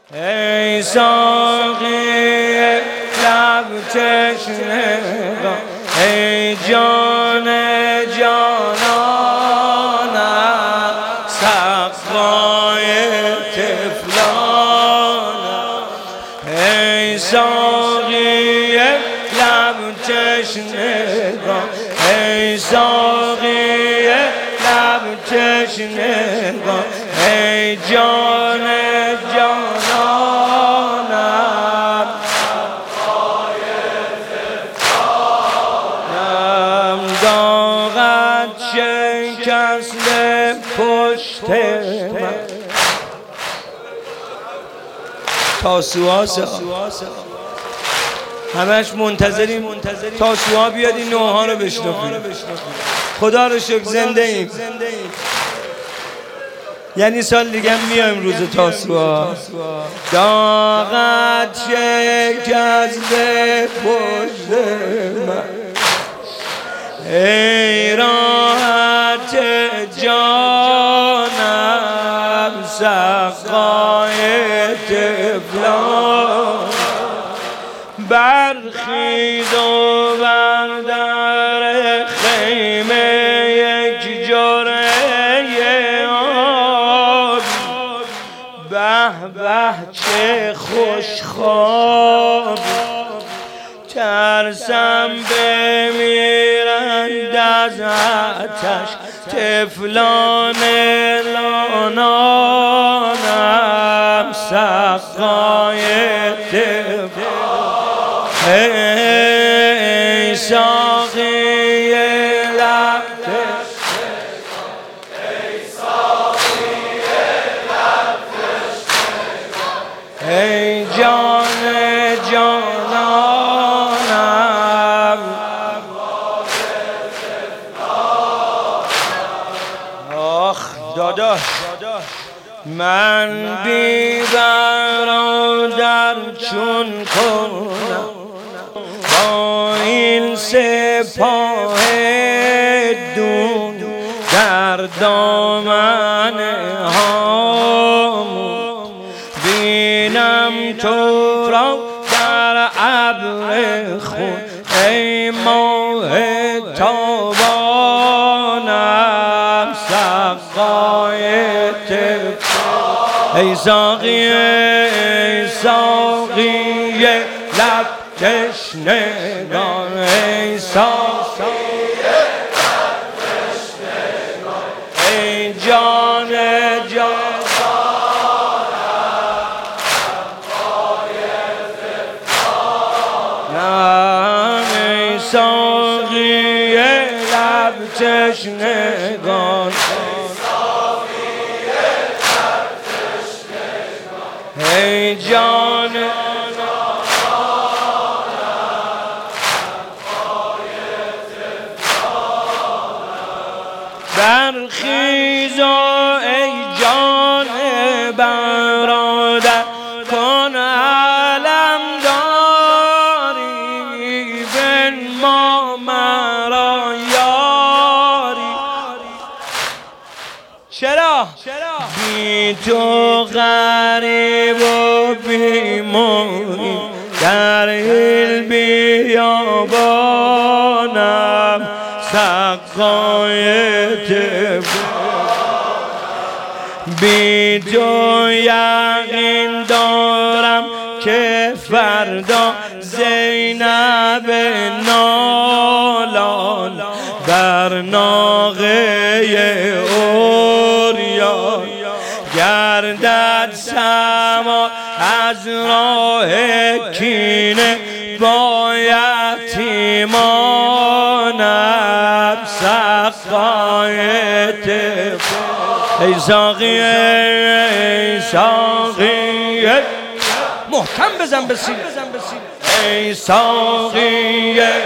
ای ساقی لب تشنگان، ای جان جانانم، سقای طفلانم. ای ساقی لب تشنگان، ای ساقی لب تشنگان، ای جان جانانم، داغت شکست پشت من. تاسوعاست، همش منتظریم تاسوعا بیاد این نوها رو بشنفیم. خدا رو شکر زنده ایم، یعنی سال دیگه هم میایم روز تاسوعا. داغت شکست پشت من، ای راحت جانم، سقای طفلان. برخیز و بردر خیمه یک جرعه آب، به به چه خوش خواب. ترسم بمیرند از آتش طفلان لانانم، سقای طفلان. ای ساقی لب تشنگان، ای ساقی لب تشنگان، ای جان جانانم. آخ داداش، من بی برادر چون کنم، با این سپاه دون در دامن هام. بینم تو را در ابر خون، ای ماه تابانم، سقای طفلان. ای ساقی ای ساقی لب تشنگان، ای ساقی لب تشنگان، ای جان جانانم، ای ساقی لب تشنگان، ای جان برخیز ای جان برادر، کن علم داری، بنما مرا یاری. چرا؟ بی تو غریب و بیماری، در این بیابانم، سقای طفلان. بی تو یقین دارم که فردا زینب نالان در ناقه اوریان گردد سما از راه کینه، با یتیمانم، سقای طفلان. ای ساقی ای ساقی محکم بزن به سینه، ای ساقی